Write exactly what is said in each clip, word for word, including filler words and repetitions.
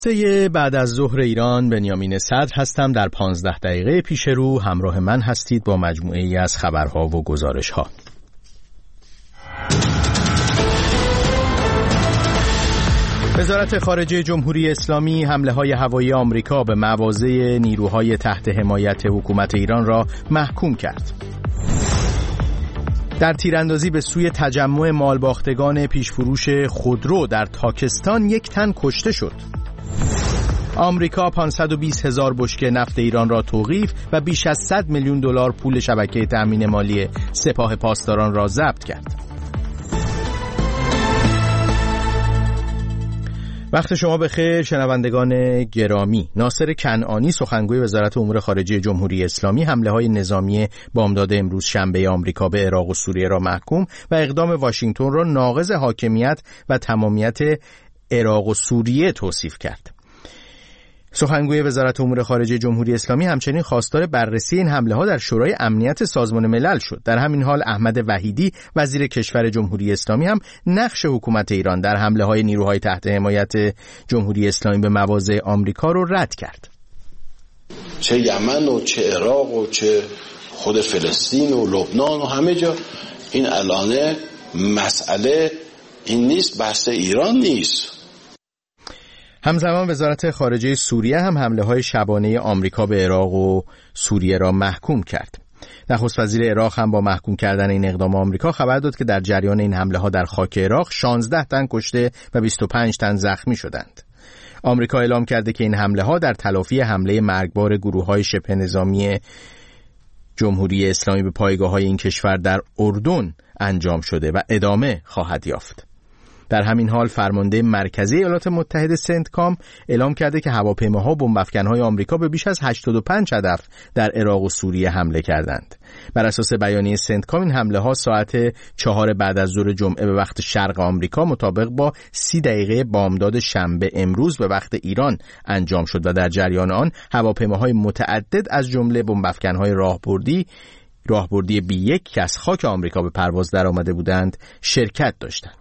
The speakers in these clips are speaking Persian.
سه بعد از ظهر ایران، بنیامین صدر هستم. در پانزده دقیقه پیش رو همراه من هستید با مجموعه ای از خبرها و گزارشها. وزارت خارجه جمهوری اسلامی حمله‌های هوایی آمریکا به مواضع نیروهای تحت حمایت حکومت ایران را محکوم کرد. در تیراندازی به سوی تجمع مالباختگان پیشفروش خودرو در تاکستان یک تن کشته شد. آمریکا پانصد و بیست هزار بشکه نفت ایران را توقیف و بیش از صد میلیون دلار پول شبکه تأمین مالی سپاه پاسداران را ضبط کرد. وقت شما بخیر شنوندگان گرامی. ناصر کنعانی سخنگوی وزارت امور خارجه جمهوری اسلامی حمله‌های نظامی بامداد امروز شنبه آمریکا به عراق و سوریه را محکوم و اقدام واشنگتن را ناقض حاکمیت و تمامیت عراق و سوریه توصیف کرد. سخنگوی وزارت امور خارجه جمهوری اسلامی همچنین خواستار بررسی این حمله‌ها در شورای امنیت سازمان ملل شد. در همین حال احمد وحیدی وزیر کشور جمهوری اسلامی هم نقش حکومت ایران در حمله‌های نیروهای تحت حمایت جمهوری اسلامی به مواضع آمریکا رو رد کرد. چه یمن و چه عراق و چه خود فلسطین و لبنان و همه جا این الان مسئله این نیست، بحث ایران نیست. همزمان وزارت خارجه سوریه هم حمله‌های شبانه آمریکا به عراق و سوریه را محکوم کرد. نخست وزیر عراق هم با محکوم کردن این اقدام آمریکا خبر داد که در جریان این حمله‌ها در خاک عراق شانزده تن کشته و بیست و پنج تن زخمی شدند. آمریکا اعلام کرده که این حمله‌ها در تلافی حمله مرگبار گروه‌های شبه نظامی جمهوری اسلامی به پایگاه‌های این کشور در اردن انجام شده و ادامه خواهد یافت. در همین حال فرمانده مرکزی ایالات متحده سنتکام اعلام کرده که هواپیماها و بمب‌افکن‌های آمریکا به بیش از هشتاد و پنج هدف در عراق و سوریه حمله کردند. بر اساس بیانیه سنتکام این حمله‌ها ساعت چهار بعد از ظهر جمعه به وقت شرق آمریکا مطابق با سی دقیقه بامداد شنبه امروز به وقت ایران انجام شد و در جریان آن هواپیماهای متعدد از جمله بمب‌افکن‌های راهبردی راهبردی بی یک که از خاک آمریکا به پرواز درآمده بودند شرکت داشتند.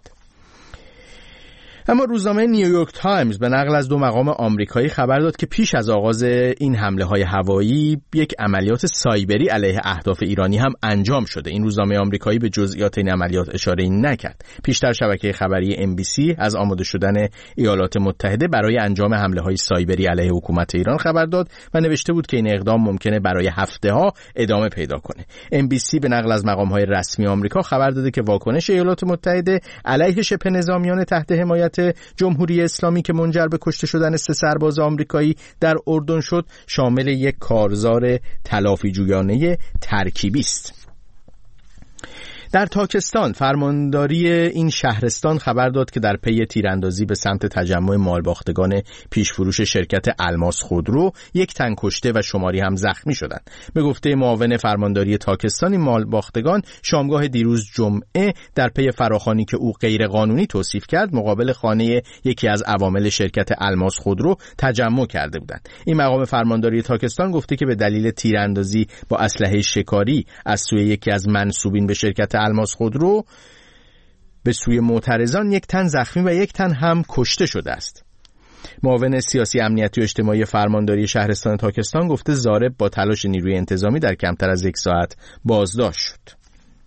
اما روزنامه نیویورک تایمز به نقل از دو مقام آمریکایی خبر داد که پیش از آغاز این حمله‌های هوایی یک عملیات سایبری علیه اهداف ایرانی هم انجام شده. این روزنامه آمریکایی به جزئیات این عملیات اشاره نکرد. پیشتر شبکه خبری ام بی سی از آماده شدن ایالات متحده برای انجام حمله‌های سایبری علیه حکومت ایران خبر داد و نوشته بود که این اقدام ممکنه برای هفته‌ها ادامه پیدا کنه. ام بی سی به نقل از مقام‌های رسمی آمریکا خبر داده که واکنش ایالات متحده علیه شبه نظامیان تحت حمایت جمهوری اسلامی که منجر به کشته شدن سه سرباز آمریکایی در اردن شد شامل یک کارزار تلافی جویانه ترکیبی است. در تاکستان فرمانداری این شهرستان خبر داد که در پی تیراندازی به سمت تجمع مالباختگان پیشفروش شرکت الماس خودرو یک تن کشته و شماری هم زخمی شدند. به گفته معاون فرمانداری تاکستان این مالباختگان شامگاه دیروز جمعه در پی فراخوانی که او غیر قانونی توصیف کرد مقابل خانه یکی از عوامل شرکت الماس خودرو تجمع کرده بودند. این مقام فرمانداری تاکستان گفته که به دلیل تیراندازی با اسلحه شکاری از سوی یکی از منسوبین به شرکت الماس خودرو به سوی معترضان یک تن زخمی و یک تن هم کشته شده است. معاون سیاسی امنیتی و اجتماعی فرمانداری شهرستان تاکستان گفته ضارب با تلاش نیروی انتظامی در کمتر از یک ساعت بازداشت شد.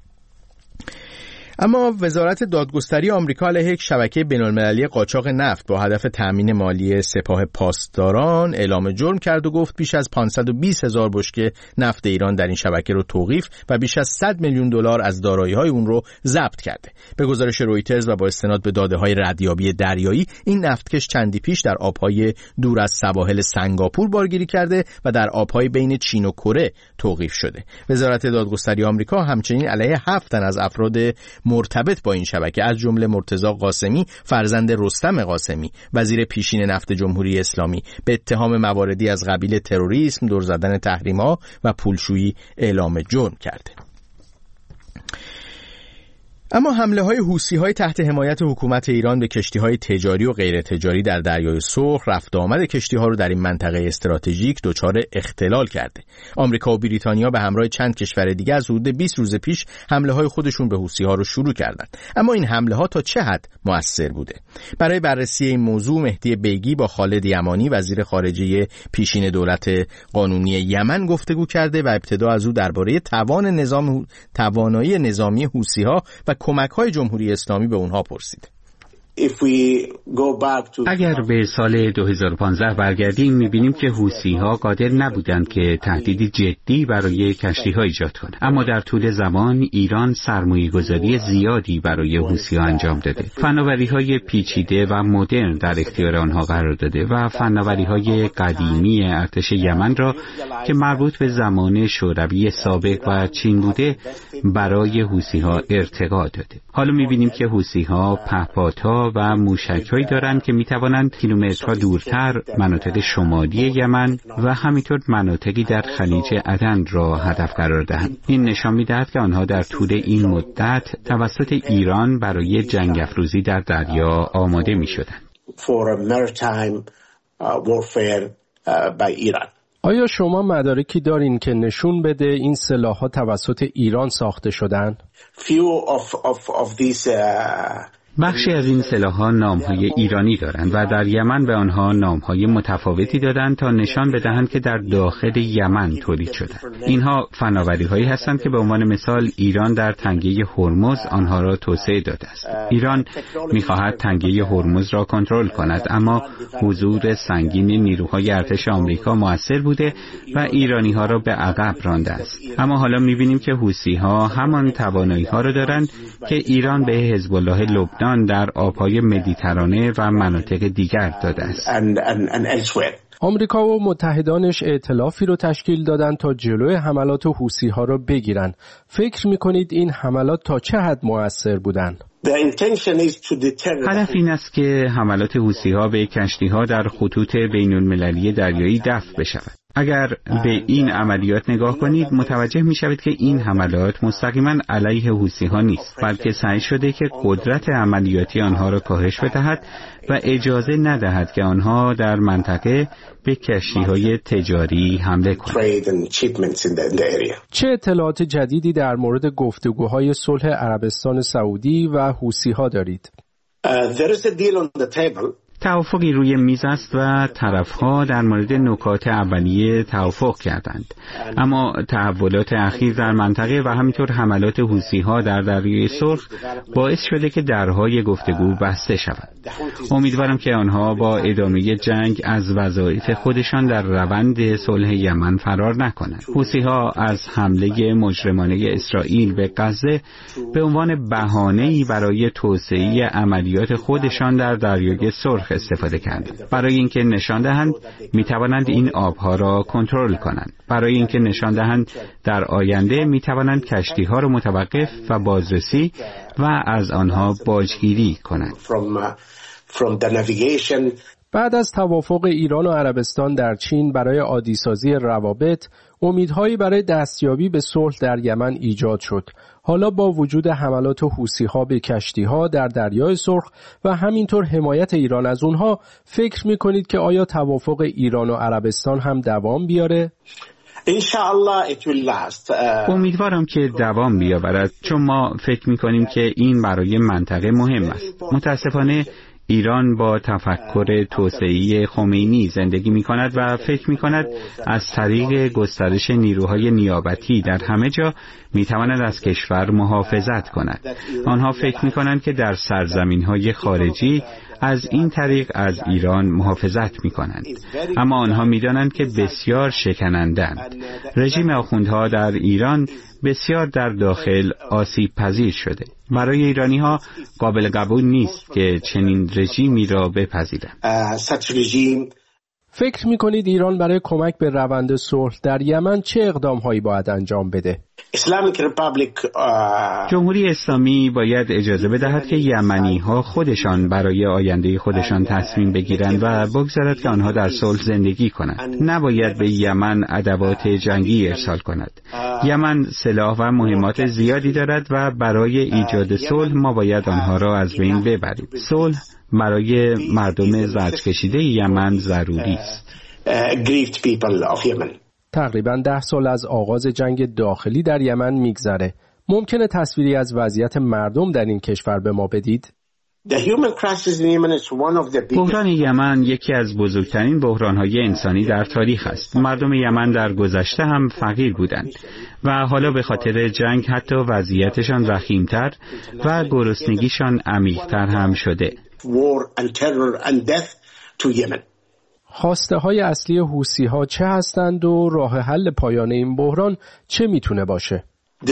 اما وزارت دادگستری آمریکا علیه یک شبکه بین‌المللی قاچاق نفت با هدف تأمین مالی سپاه پاسداران اعلام جرم کرد و گفت بیش از پانصد و بیست هزار بشکه نفت ایران در این شبکه رو توقیف و بیش از صد میلیون دلار از دارایی‌های اون رو ضبط کرده. به گزارش رویترز و با استناد به داده‌های ردیابی دریایی این نفتکش چندی پیش در آب‌های دور از سواحل سنگاپور بارگیری کرده و در آب‌های بین چین و کره توقیف شده. وزارت دادگستری آمریکا همچنین علیه هفت تن از افراد مرتبط با این شبکه از جمله مرتضی قاسمی فرزند رستم قاسمی وزیر پیشین نفت جمهوری اسلامی به اتهام مواردی از قبیل تروریسم، دور زدن تحریم‌ها و پولشویی اعلام جرم کرده. اما حمله های حوثی‌های تحت حمایت حکومت ایران به کشتی‌های تجاری و غیر تجاری در دریای سرخ رفت و آمد کشتی‌ها رو در این منطقه استراتژیک دچار اختلال کرده. آمریکا و بریتانیا به همراه چند کشور دیگه از حدود بیست روز پیش حمله‌های خودشون به حوثی‌ها رو شروع کردند. اما این حمله‌ها تا چه حد مؤثر بوده؟ برای بررسی این موضوع مهدی بیگی با خالد یمانی وزیر خارجه پیشین دولت قانونی یمن گفتگو کرده و ابتدا از او درباره توان نظام توانایی نظامی حوثی‌ها و کمک‌های جمهوری اسلامی به اونها پرسید. اگر به سال دو هزار و پانزده برگردیم می‌بینیم که حوثی‌ها قادر نبودند که تهدیدی جدی برای کشتی‌ها ایجاد کنند، اما در طول زمان ایران سرمایه‌گذاری زیادی برای حوثی‌ها انجام داده، فناوری‌های پیچیده و مدرن در اختیار آنها قرار داده و فناوری‌های قدیمی ارتش یمن را که مربوط به زمان شوروی سابق و چین بوده برای حوثی‌ها ارتقا داده. حالا می‌بینیم که حوثی‌ها پهپادها و موشک‌هایی دارند که می‌توانند کیلومترها دورتر مناطق شمالی یمن و همینطور مناطقی در خلیج عدن را هدف قرار دهند. این نشان می‌دهد که آنها در طول این مدت توسط ایران برای جنگ افروزی در دریا آماده می‌شدند. آیا شما مدارکی دارین که نشون بده این سلاح‌ها توسط ایران ساخته شدن؟ بخشی از این سلاح‌ها نام‌های ایرانی دارند و در یمن به آنها نام‌های متفاوتی دادند تا نشان بدهند که در داخل یمن تولید شدند. اینها فناوری‌هایی هستند که به عنوان مثال ایران در تنگه هرمز آنها را توسعه داده است. ایران می‌خواهد تنگه هرمز را کنترل کند، اما حضور سنگین نیروهای ارتش آمریکا مؤثر بوده و ایرانی‌ها را به عقب رانده است. اما حالا می‌بینیم که حوثی‌ها همان توانایی‌ها را دارند که ایران به حزب الله لبنان در آبهای مدیترانه و مناطق دیگر داده است. آمریکا و متحدانش ائتلافی رو تشکیل دادن تا جلوی حملات حوثی‌ها رو بگیرن. فکر می‌کنید این حملات تا چه حد مؤثر بودن؟ هدف این است که حملات حوثی‌ها به کشتی‌ها در خطوط بین‌المللی دریایی دفع بشود. اگر به این عملیات نگاه کنید متوجه می شوید که این حملات مستقیما علیه حوثی‌ها نیست، بلکه سعی شده که قدرت عملیاتی آنها را کاهش بدهد و اجازه ندهد که آنها در منطقه به کشتی‌های تجاری حمله کنند. چه اطلاعات جدیدی در مورد گفتگوهای صلح عربستان سعودی و حوثی‌ها دارید؟ توافقی روی میز است و طرف‌ها در مورد نکات اولیه توافق کردند، اما تحولات اخیر در منطقه و همینطور حملات حوثی‌ها در دریای سرخ باعث شده که درهای گفتگو بسته شود. امیدوارم که آنها با ادامه جنگ از وظایف خودشان در روند صلح یمن فرار نکنند. حوثی‌ها از حمله مجرمانه اسرائیل به غزه به عنوان بهانه‌ای برای توسعه عملیات خودشان در دریای سرخ استفاده کردند، برای اینکه نشان دهند می‌توانند این آبها را کنترل کنند، برای اینکه نشان دهند در آینده می‌توانند کشتی‌ها را متوقف و بازرسی و از آنها باجگیری کنند. بعد از توافق ایران و عربستان در چین برای عادی‌سازی روابط، امیدهایی برای دستیابی به صلح در یمن ایجاد شد. حالا با وجود حملات حوثی‌ها به کشتی‌ها در دریای سرخ و همینطور حمایت ایران از اونها، فکر می‌کنید که آیا توافق ایران و عربستان هم دوام بیاره؟ امیدوارم که دوام بیاورد، چون ما فکر می‌کنیم که این برای منطقه مهم است. متاسفانه ایران با تفکر توسعه‌ای خمینی زندگی می‌کند و فکر می‌کند از طریق گسترش نیروهای نیابتی در همه جا می‌تواند از کشور محافظت کند. آنها فکر می‌کنند که در سرزمین‌های خارجی از این طریق از ایران محافظت می‌کنند، اما آنها می‌دانند که بسیار شکنندند. رژیم آخوندها در ایران بسیار در داخل آسیب پذیر شده. برای ایرانی‌ها قابل قبول نیست که چنین رژیمی را بپذیرند. فکر می‌کنید ایران برای کمک به روند صلح در یمن چه اقدام‌هایی باید انجام بده؟ جمهوری اسلامی باید اجازه بدهد که یمنی‌ها خودشان برای آینده خودشان تصمیم بگیرند و بگذارد که آنها در صلح زندگی کنند. نباید به یمن ادوات جنگی ارسال کند. یمن سلاح و مهمات زیادی دارد و برای ایجاد صلح ما باید آنها را از بین ببریم. صلح برای مردم زرد کشیده یمن ضروری است. تقریباً ده سال از آغاز جنگ داخلی در یمن میگذره. ممکنه تصویری از وضعیت مردم در این کشور به ما بدید؟ بحران یمن یکی از بزرگترین بحران‌های انسانی در تاریخ است. مردم یمن در گذشته هم فقیر بودند و حالا به خاطر جنگ حتی وضعیتشان وخیم‌تر و گرسنگیشان عمیق‌تر هم شده. خواسته های اصلی حوثی ها چه هستند و راه حل پایان این بحران چه میتونه باشه؟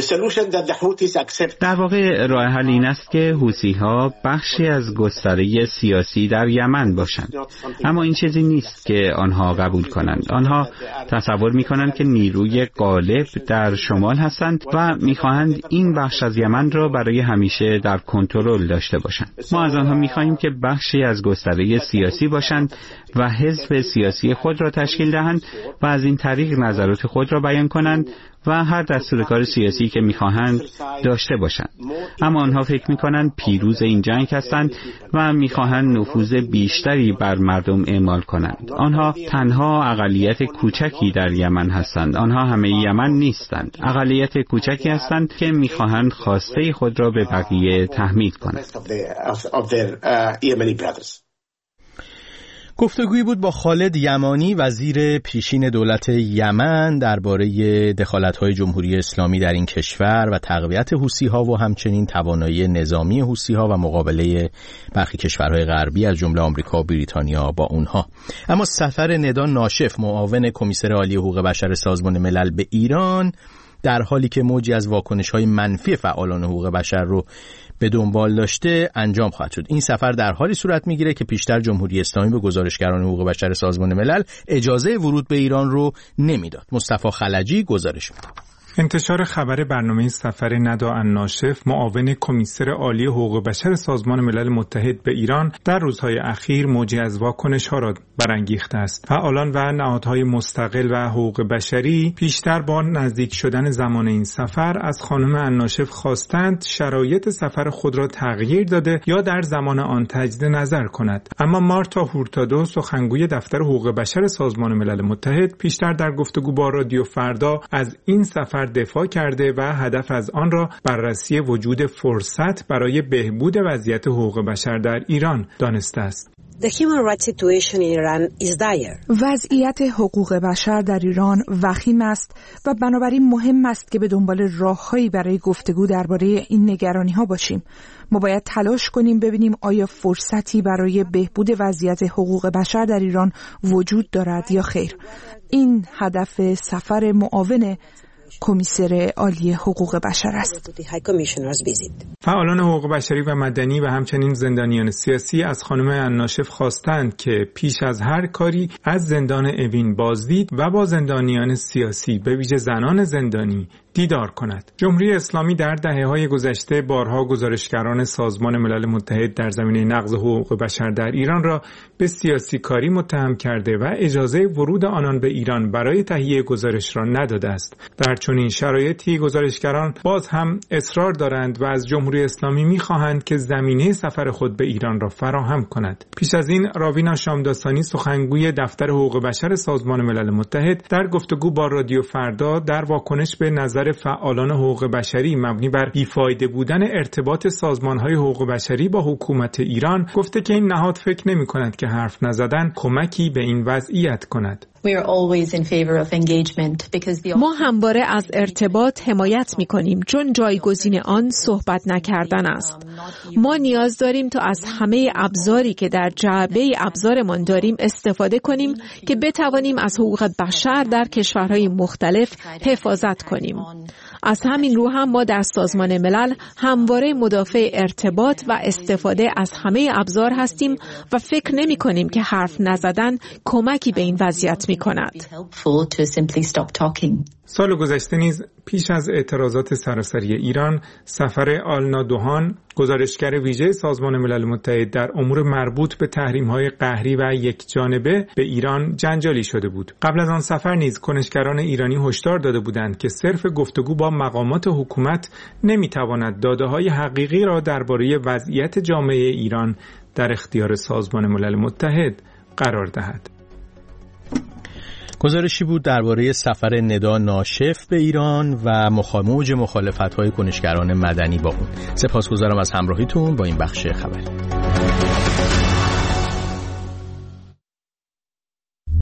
در واقع راه حل این است که حوثی ها بخشی از گستره سیاسی در یمن باشند، اما این چیزی نیست که آنها قبول کنند. آنها تصور میکنند که نیروی غالب در شمال هستند و میخواهند این بخش از یمن را برای همیشه در کنترل داشته باشند. ما از آنها میخواهیم که بخشی از گستره سیاسی باشند و حزب سیاسی خود را تشکیل دهند و از این طریق نظرات خود را بیان کنند و هر دستور کار سیاسی که می‌خواهند داشته باشند. اما آنها فکر می‌کنند پیروز این جنگ هستند و می‌خواهند نفوذ بیشتری بر مردم اعمال کنند. آنها تنها اقلیت کوچکی در یمن هستند. آنها همه یمن نیستند. اقلیت کوچکی هستند که می‌خواهند خواسته خود را به بقیه تحمیل کنند. گفتگویی بود با خالد یمانی، وزیر پیشین دولت یمن، درباره دخالت‌های جمهوری اسلامی در این کشور و تقویت حوثی‌ها و همچنین توانایی نظامی حوثی‌ها و مقابله برخی کشورهای غربی از جمله آمریکا و بریتانیا با اونها. اما سفر ندا ناشف، معاون کمیسر عالی حقوق بشر سازمان ملل به ایران، در حالی که موجی از واکنش‌های منفی فعالان حقوق بشر رو به دنبال داشته انجام خواهد شد. این سفر در حالی صورت میگیره که پیشتر جمهوری اسلامی به گزارشگران حقوق بشر سازمان ملل اجازه ورود به ایران رو نمیداد. مصطفی خلجی گزارش میده. انتشار خبر برنامه سفر ندا الناشف، معاون کمیسر عالی حقوق بشر سازمان ملل متحد به ایران، در روزهای اخیر موجی از واکنش‌ها را برانگیخته است. فعالان و نهادهای مستقل و حقوق بشری پیشتر با نزدیک شدن زمان این سفر از خانم الناشف خواستند شرایط سفر خود را تغییر داده یا در زمان آن تجدید نظر کند. اما مارتا هورتادو، سخنگوی دفتر حقوق بشر سازمان ملل متحد، پیشتر در گفتگو با رادیو فردا از این سفر دفاع کرده و هدف از آن را بررسی وجود فرصت برای بهبود وضعیت حقوق بشر در ایران دانسته است. وضعیت حقوق بشر در ایران وخیم است و بنابراین مهم است که به دنبال راههایی برای گفتگو درباره این نگرانی‌ها باشیم. ما باید تلاش کنیم ببینیم آیا فرصتی برای بهبود وضعیت حقوق بشر در ایران وجود دارد یا خیر. این هدف سفر معاون کمیسر عالی حقوق بشر است. فعالان حقوق بشری و مدنی و همچنین زندانیان سیاسی از خانم الناشف خواستند که پیش از هر کاری از زندان اوین بازدید و با زندانیان سیاسی به ویژه زنان زندانی دیدار کند. جمهوری اسلامی در دهه‌های گذشته بارها گزارشگران سازمان ملل متحد در زمینه نقض حقوق بشر در ایران را به سیاسی کاری متهم کرده و اجازه ورود آنان به ایران برای تهیه گزارش را نداده است. در چنین شرایطی گزارشگران باز هم اصرار دارند و از جمهوری اسلامی می‌خواهند که زمینه سفر خود به ایران را فراهم کند. پیش از این راوینا شامداستانی، سخنگوی دفتر حقوق بشر سازمان ملل متحد، در گفتگو با رادیو فردا در واکنش به نظر فعالان حقوق بشری مبنی بر بیفایده بودن ارتباط سازمان‌های حقوق بشری با حکومت ایران گفته که این نهاد فکر نمی‌کند که حرف نزدن کمکی به این وضعیت کند. ما همواره از ارتباط حمایت می‌کنیم چون جایگزین آن صحبت نکردن است. ما نیاز داریم تا از همه ابزاری که در جعبه ابزارمان داریم استفاده کنیم که بتوانیم از حقوق بشر در کشورهای مختلف حفاظت کنیم. از همین رو هم ما در سازمان ملل همواره مدافع ارتباط و استفاده از همه ابزار هستیم و فکر نمی کنیم که حرف نزدن کمکی به این وضعیت می کند. سال گذشته نیز پیش از اعتراضات سراسری ایران، سفر آلنا دوهان، گزارشگر ویژه سازمان ملل متحد در امور مربوط به تحریم‌های قهری و یکجانبه به ایران جنجالی شده بود. قبل از آن سفر نیز کنشگران ایرانی هشدار داده بودند که صرف گفتگو با مقامات حکومت نمی‌تواند داده‌های حقیقی را درباره وضعیت جامعه ایران در اختیار سازمان ملل متحد قرار دهد. گزارشی بود درباره سفر ندا ناشف به ایران و مخاموج مخالفت‌های کنشگران مدنی با اون. سپاسگزارم از همراهیتون با این بخش خبری.